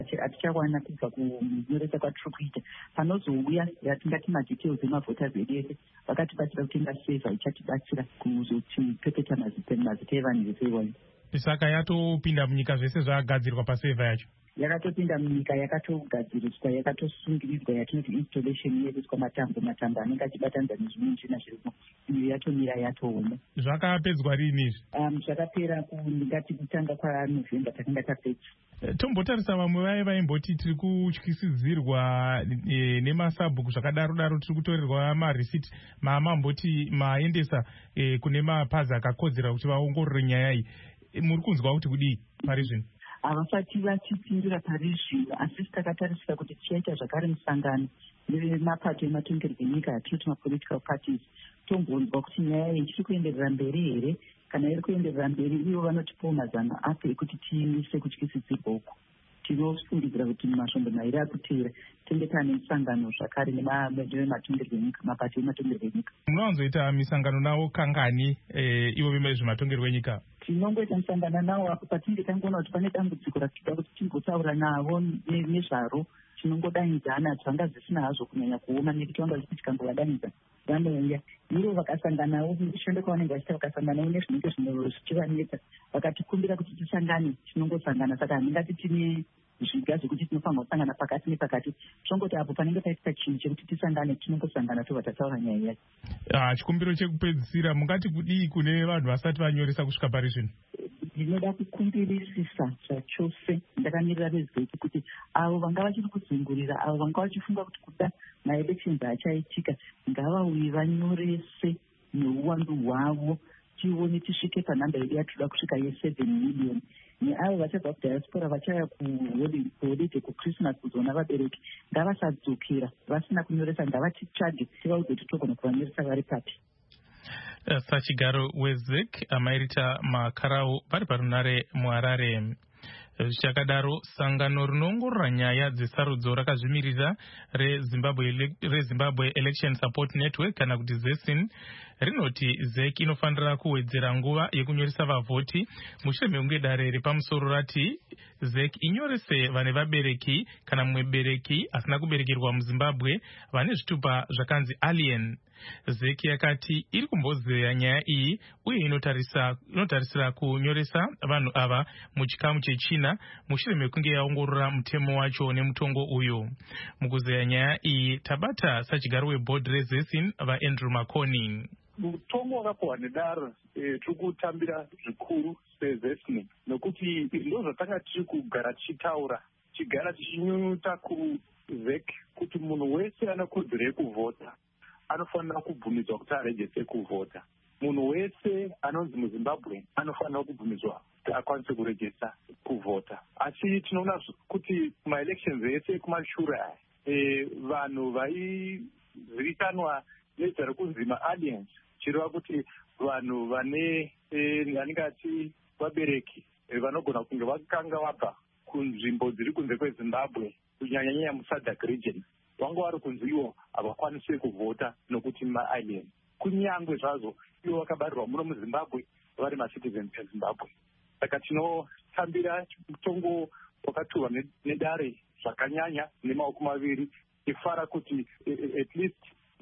Hatichawana kubva kunyoresa kwatiri kuita. Panozouya yatingati madetails emavhoters edu ese vakatibatsira kuti ingaseva ichatibatsira kuzotipepeta mazita evanhu vese ivoyo. Saka yatopinda munyika zvese zvagadzirwa pasevha yacho. Yakatopinda munyika, yakatogadziriswa, yakatosungirirwa, yatinoti installation yoiswa matambo anenge achibatanidza nezvimuchina zvirimo. Iyo yatomira yatooma. Zvakapedzwa rini izvi? Zvakapera ndingati kutanga kwaNovemba takanga tapedza. Tombotarisa vamwe vaye vaimboti tiri kutyisidzirwa nemasabhuku zvakadaro tiri kutorerwa marisiti mamamboti maendesa kune mapazi akakodzera kuti vaongorore nyaya iyi. Muri kunzwa kuti kudii pari zvino? Havasati vachipindura pari zvino, asi takatarisira kuti tichaita zvakare musangano nemapato ematongerwo enyika atinoti mapolitical parties, tombonzwa kuti nyaya iyi ichiri kuenderera mberi here. Kana iri kuenderera mberi, ivo vanotipawo mazano apo ekuti tiimise kutyisidzirwa uku. Tinofungidzira kuti masvondo mairi akuteera tinge taane misangano zvakare nematongerwo enyika, mapato ematongerwo enyika. Munowanzoita misangano nawo kangani ivo vezvematongerwo enyika? Tinongoita musangano nawo apo patinenge tangoona kuti pane dambudziko ratinoda kuti tingotaura navo nezvaro. Tinongodanidzana zvanga zvisina hazvo kunyanya kuoma, nekuti vanga vachiti tikangovadaidza vanouya. Ivo vakasanganawo mishando kwavanenge vachiita, vakasanganawo nezvinenge zvichivanetsa, vakatikumbira kuti tisangane, tinongosangana. Saka handingati tine zviga zvekuti tinofanirwa kusangana pakati nepakati. Tongoti apo panenge paitika chinhu chekuti tisangane, tinongosangana tobva tataura nyaya yacho. Chikumbiro chekupedzisira mungati kudii kune vanhu vasati vanyoresa kusvika pari zvino? Ndinoda kukumbirisisa zvachose, ndakamirira vezeki kuti avo vanga vachiri kuzungurira, avo vanga vachifunga kuti kuda maelections achaitika, ngavauye vanyorese neuwandu hwavo, tione tisvike panhamba yedu yatoda kusvika ye7 million. Neavo vachabva kudiaspora vachauya kuholide kuChristmas kuzoona vabereki, ngavasadzokera vasina kunyoresa, ngavatitsvage tivauze kuti togona kuvanyoresa vari papi. Sachigaro weZEC amairita makarau vari parunare muHarare. Zvichakadaro, sangano rinoongorora nyaya dzesarudzo rakazvimirira reZimbabwe Election Support Network kana kuti ZESIN rinoti ZEC inofanira kuwedzera nguva yekunyoresa vavhoti mushure mekunge dare repamusoro rati ZEC inyorese vane vabereki kana mumwe bereki asina kuberekerwa muZimbabwe vane zvitupa zvakanzi alien. ZEC yakati iri kumbozeya nyaya iyi uye inotarisira kunyoresa vanhu ava muchikamu chechina mushure mekunge yaongorora mutemo wacho nemutongo uyu. Mukuzeya nyaya iyi tabata sachigaro webhodhi reZESIN vaAndrew Makoni. Mutongo wakapuwa nedare tiri kutambira zvikuru seZESIN nokuti izvi ndo zvatanga tiri kugara tichitaura, tichigara tichinyunyuta kuZEC kuti munhu wese ane kodzero yekuvhota anofanira kubvumidzwa kuti arejeste kuvhota. Munhu wese anonzi muZimbabwe anofanira kubvumidzwa kuti akwanise kurejesta kuvhota. Asi tinoona kuti maelections ese kumashure aya vanhu vaizivikanwa nezita rekunzi maaliens, chireva kuti vanhu vanenge ati vabereki vanogona kunge vakanga vabva kunzvimbo dziri kunze kweZimbabwe kunyanyanyanya muSadak region, vanga vari kunzi ivo havakwanisi kuvhota nokuti maaliens. Kunyangwe zvazvo ivo vakabarirwa muno muZimbabwe vari macitizens eZimbabwe. Saka tinotambira mutongo wakaturwa nedare zvakanyanya nemaoko maviri, tifara kuti at least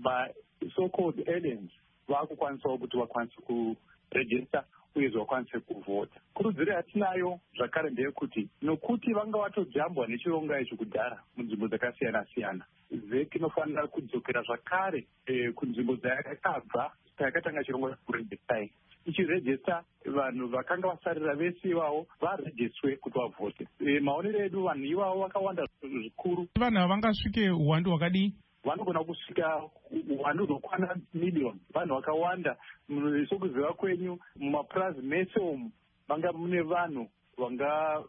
so-called aliens vakukwanisawo kuti vakwanise kurejesta uyezve vakwanise kuvhota. Kurudziro yatinayo zvakare ndeyekuti nokuti vanga vatojambwa nechironga ichi kudhara munzvimbo dzakasiyana-siyana, ZEC inofanira kudzokera zvakare kunzvimbo dzayakabva yakatanga chirongo chekurejesta, ichirejesta vanhu vakanga vasarira vese ivavo varejestwe kuti vavhote. Maonero edu vanhu ivavo vakawanda zvikuru. Vanhu ava vangasvike uwandu hwakadii? Vanogona kusvika uwandu hunokwana miliyoni. Vanhu vakawanda. Sokuziva kwenyu mumapurazi mese umu vanga mune vanhu vanga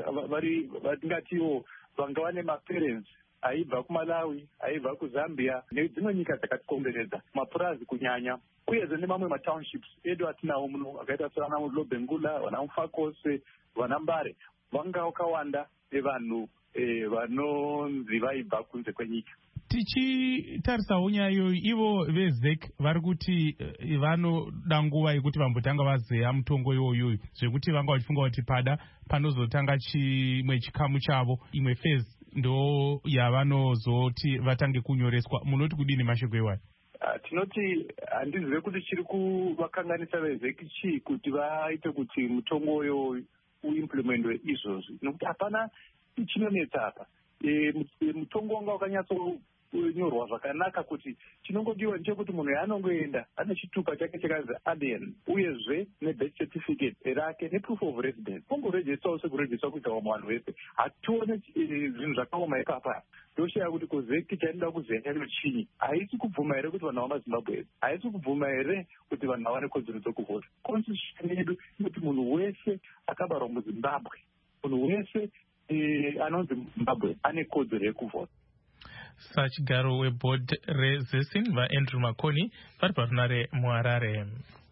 vatingatiwo vanga vane maparents aibva kuMalawi, aibva kuZambia nedzimwe nyika dzakatikomberedza, mapurazi kunyanya, uyezve nemamwe matownships edu atinawo muno akaita sevana muLobengula, vana muFakose, vana Mbare, vanga vakawanda nevanhu vanonzi vaibva kunze kwenyika. Tichitarisawo nyaya iyoyo, ivo vezek vari kuti vanoda nguva yekuti vambotanga vazeya mutongo iwoyoyo, zvekuti vanga vachifunga kuti panozotanga chimwe chikamu chavo, imwe phase ndo yavanozoti vatange kunyoreswa. Munoti kudini mashoko iwayo? Tinoti handizive kuti chiri kuvakanganisa vezeki chii kuti vaite kuti mutongo uyo uimplementwe izvozvi, nokuti hapana chinonetsa apa. Mutongo wanga wakanyatsonyorwa zvakanaka kuti chinongodiwa ndechekuti munhu yaanongoenda ane chitupa chake chakanzi ADN uyezve nebirth certificate rake neproof of residence, ongorejistawo sekurejistwa kuita vamwe vanhu vese. Hatione zvinhu zvakaoma ipapa. Ndoshaya kuti kozeki chainoda kuziva chacho chii, haisi kubvuma here kuti vanhu vamazimbabwe, haisi kubvuma here kuti vanhu havane kodzero dzokuvhota. Constitution yedu inoti munhu wese akabarwa muzimbabwe, munhu wese anonzi Zimbabwe ane kodzero yekuvhota. Sachigaro webhodhi reZESIN vaAndrew Makoni vari parunare muHarare.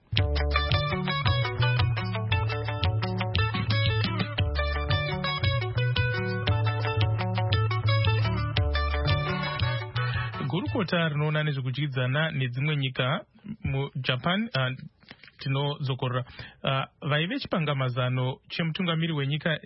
Gurukota rinoona nezvekudyidzana nedzimwe nyika muJapan tinozokorora vaive chipangamazano chemutungamiri wenyika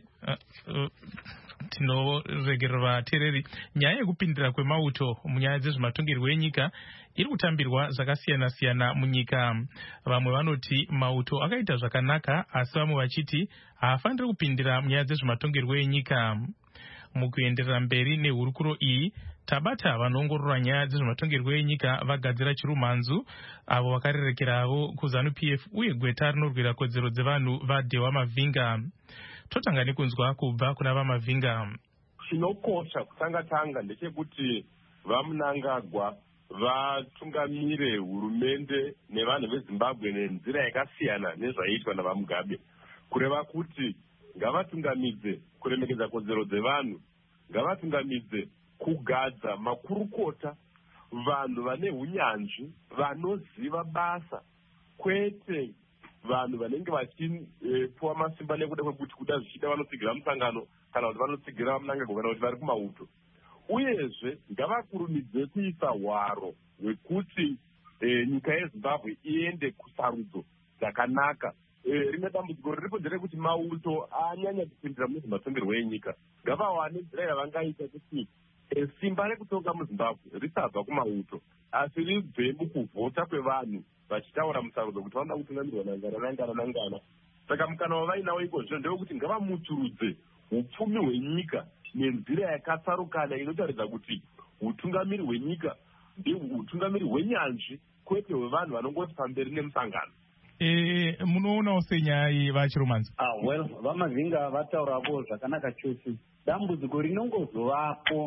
tinoregerera vateereri. Nyaya yekupindira kwemauto munyaya dzezvematongerwo enyika iri kutambirwa zvakasiyana-siyana munyika. Vamwe vanoti mauto akaita zvakanaka, asi vamwe vachiti haafaniri kupindira munyaya dzezvematongerwo enyika. Mukuenderera mberi nehurukuro iyi, tabata vanoongorora nyaya dzezvematongerwo enyika vagadzira chirumhanzu avo vakarerekeravo kuZANU-PF uye gweta rinorwira kodzero dzevanhu vaDhewa Mavhinga. Totanga nekunzwa kubva kuna vaMavhinga. Chinokosha kutanga ndechekuti vaMnangagwa vatungamire hurumende nevanhu veZimbabwe nenzira yakasiyana nezvaiitwa navaMugabe, kureva kuti ngavatungamidze kuremekedza kodzero dzevanhu, ngavatungamidze kugadza makurukota, vanhu vane hunyanzvi, vanoziva basa, kwete vanhu vanenge vachipuwa masimba nekuda kwekuti kuda zvichida vanotsigira musangano kana kuti vanotsigira vaMnangagwa kana kuti vari kumauto. Uyezve ngavakurumidze kuisa hwaro hwekuti nyika yeZimbabwe iende kusarudzo dzakanaka. Rimwe dambudziko riripo nderekuti mauto anyanya kupindira muzvematongerwo enyika. Ngavawane nzira yavangaita kuti simba rekutonga muZimbabwe risabva kumauto asi ribve mukuvhota kwevanhu vachitaura musarudzo kuti vanoda kutungamirwa nangana. Saka mukana wavainawo ikozvo ndewekuti ngavamuturudze upfumi hwenyika nenzira yakatsarukana inotaridza kuti utungamiri hwenyika ndeutungamiri hwenyanzvi kwete hwevanhu vanongoti pamberi nemusangano. Munoonawo senyaya iyi vachiromanzi? vaMavhinga vataurawo zvakanaka chose. Dambudziko rinongozovapo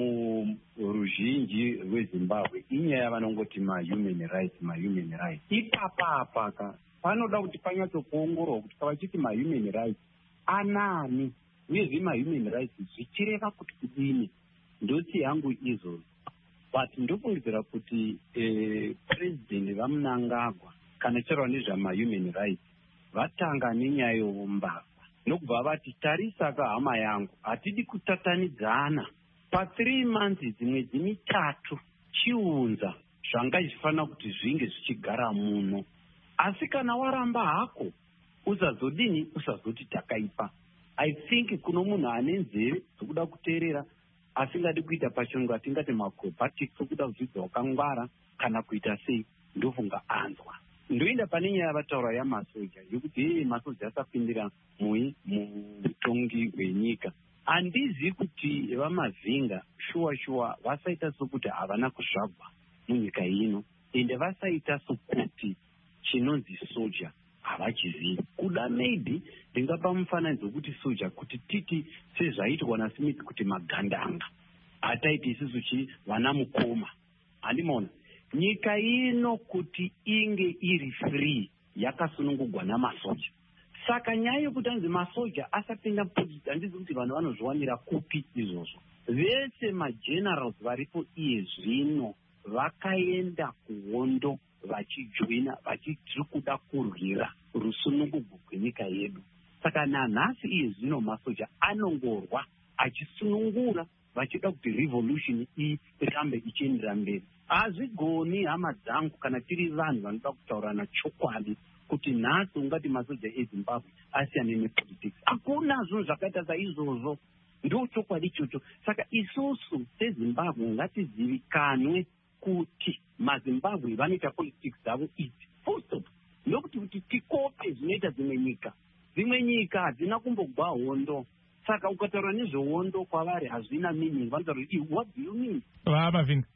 muruzhinji rweZimbabwe inyaya yavanongoti mahuman rights. Ipapapaka panoda kuti panyatsokuongorwa kuti pavachiti mahuman rights anani uyezve mahuman rights zvichireva kuti kudini. Ndoti yangu izvozvo, but ndofungidzira kuti president vaMnangagwa kana chirwa nezvamahuman rights vatanga nenyaya youmbavha nokubva vati tarisa kahama yangu, hatidi kutatanidzana pa3 months dzimwedzi mitatu chiunza zvanga zvichifanira kuti zvinge zvichigara muno. Asi kana waramba hako usazodini, usazoti takaipa. I think kuno munhu ane nzeve dzokuda kuteerera asingadi kuita pachirungu atingati macrobatics okuda kudzidza wakangwara kana kuita sei, ndofunga anzwa. Ndoenda pane nyaya yavataura yamasoja yokuti masoja asapindira mutongi wenyika. Handizi kuti vaMavhinga shuwa vasaita sokuti havana kuzvagwa munyika ino, ende vasaita sokuti chinonzi soja havachizivi. Kuda maybe ndingapa mufananidzo wekuti soja kuti titi sezvaitwa naSmith kuti magandanga, hataiti isusu vana mukoma. Handimaona nyika ino kuti inge iri free yakasunungugwa namasoja. Saka nyaya yokuti anzi masoja asapinda mupolitiki, handizi kuti vanhu vanozviwanira kupi izvozvo. Vese magenerals varipo iye zvino vakaenda kuhondo vachijoina vachitiri kuda kurwira rusunungugu rwenyika yedu. Saka nanhasi iye zvino masoja anongorwa achisunungura vachida kuti revolution irambe ichiendera mberi. Hazvigoni hama dzangu kana tiri vanhu vanoda kutaurana chokwadi kuti nhasi ungati masoja eZimbabwe asiyane nepolitics. Hakuna zvinhu zvakaita saizvozvo, ndo chokwadi ichocho. Saka isusu seZimbabwe ngatizivikanwe kuti maZimbabwe vanoita politics dzavo idzi full stop. Nokuti kuti tikope zvinoita dzimwe nyika hadzina kumbogwa hondo. Saka ukataura nezvehondo kwavari hazvina meaning. Vanotaura kuti what do you mean? Mavinga.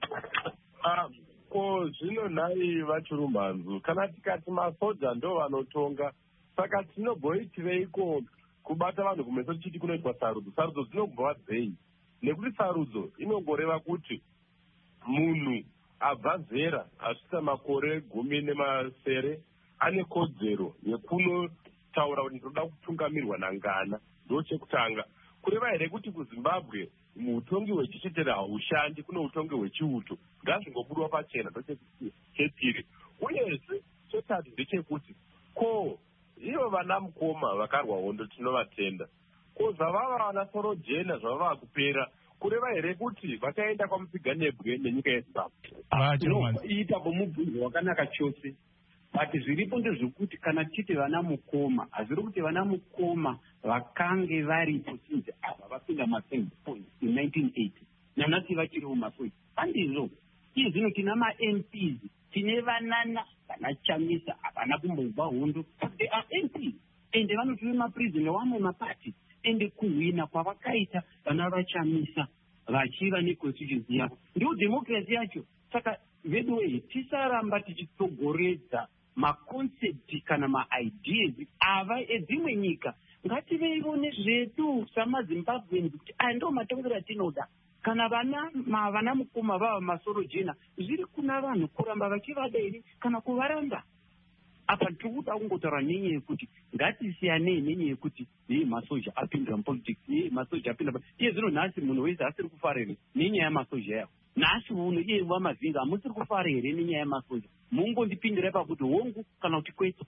Ko zvino nhai vachirumhanzu kana tikati masoja ndo vanotonga, saka tinogoritireiko kubata vanhu kumeso tichiti kunoitwa sarudzo? Sarudzo dzinogova dzei? Nekuti sarudzo inongoreva kuti munhu abva zera asvika makore 10 ane kodzero yekunotaura kuti ndoda kutungamirwa nangana. Ndo chekutanga. Kureva here kuti kuZimbabwe mutongi hwechichetera haushandi, kuno utongi hwechiuto, ngazvingobudwa pachena. Ndo chechipiri. Uyezve chetatu ndechekuti ko ivo vana mukoma vakarwa hondo tinovatenda, ko zvavava vana Sorojena zvavava kupera, kureva here kuti vakaenda kwaMutsiganebwe nenyika yeZimbabwe? Iita bomubvunzo wakanaka chose. But zviripo ndezvekuti kana titi vana mukoma, hazviri kuti vana mukoma vakange varipo since ava vapinda maSenate Point in 1980 nanasi vachiriwo masoja. Handizvo. Iye zvino tina maMPs, tine vanana vanachamisa havana kumbogwa hondo. They are MPs ende vanotuve maprison wamwe mapati ende kuhwina kwavakaita vana vachamisa vachiva neconstituency yavo ndio democracy yacho. Saka veduwe tisaramba tichitogoredza maconcept kana maideas ava edzimwe nyika. Ngativeivone zvedu samaZimbabweans kuti aya ndo matongero atinoda. Kana vana mukoma vava maSorojena zviri kuna vanhu kuramba vachivada here kana kuvaranda. Apa tirikuda kungotaura nenyaya yekuti ngatisiyanei nenyaya yekuti masoja apinda mupolitics, masoja apinda. Iye zvino nhasi munhu wese asiri kufara here nenyaya yamasoja yavo. Nhasi uno iye vamazinga hamusiri kufara here nenyaya yamasoja. Mungondipindira pakuti hongu kana kuti kwete.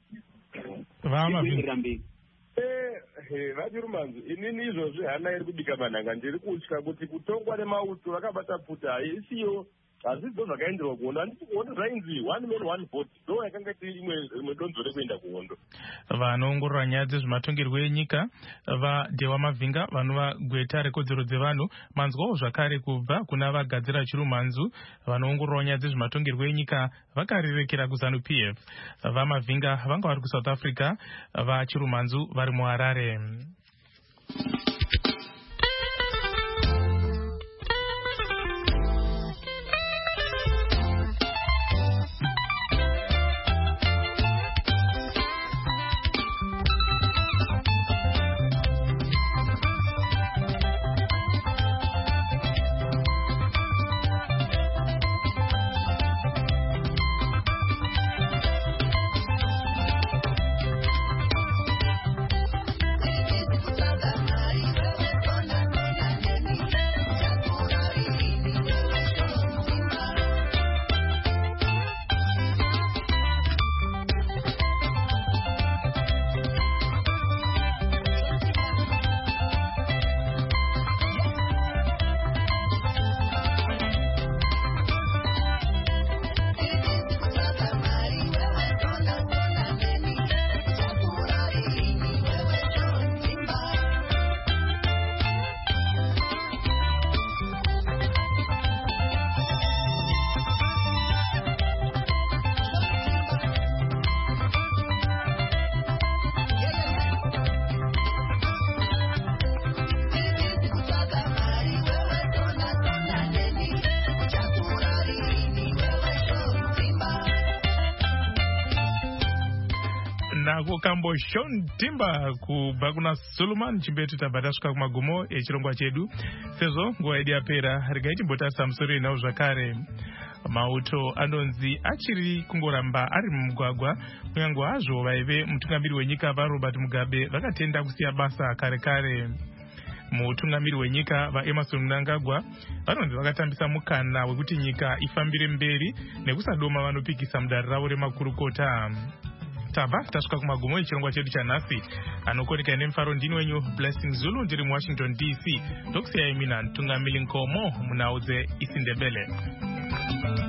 Vamazinga mberi. Vachirumanzu, inini izvozvi hana iri kubika manhanga. Ndiri kutya kuti kutongwa nemauto vakabata pfuta isiyo. Hazvi ndo zvakaenderwa kuhondo. Handiti kuhondo zvainzi one man one vote. Ndo yakanga iri imwe donzo rekuenda kuhondo. Vanoongorora nyaya dzezvematongerwo enyika vaDewa Mavinga vanova gweta rekodzero dzevanhu, manzwawo zvakare kubva kuna vagadzira chirumhanzu vanoongorora nyaya dzezvematongerwo enyika vakarirekera kuZANU PF. VaMavinga vanga vari kuSouth Africa, vachirumhanzu vari muHarare. Nakukambo Sean Timba kubva kuna Solomon Chimbetu tabata svika kumagumo echirongwa chedu. Sezvo nguva yedu yapera, regai timbotarisa musoro inawo zvakare. Mauto anonzi achiri kungoramba ari mumugwagwa kunyange hazvo vaive mutungamiri wenyika vaRobert Mugabe vakatenda kusiya basa kare kare. Mutungamiri wenyika vaEmmerson Mnangagwa vanonzi vakatambisa mukana wekuti nyika ifambire mberi nekusadoma vanopikisa mudare ravo remakurukota. tabva tasvika kumagumo echirongwa chedu chanhasi. Anokoneka nemufaro ndini wenyu Blessing Zulu, ndiri muWashington DC. Ndokusiyai mina Ntungamili Nkomo munhau dzeIsiNdebele.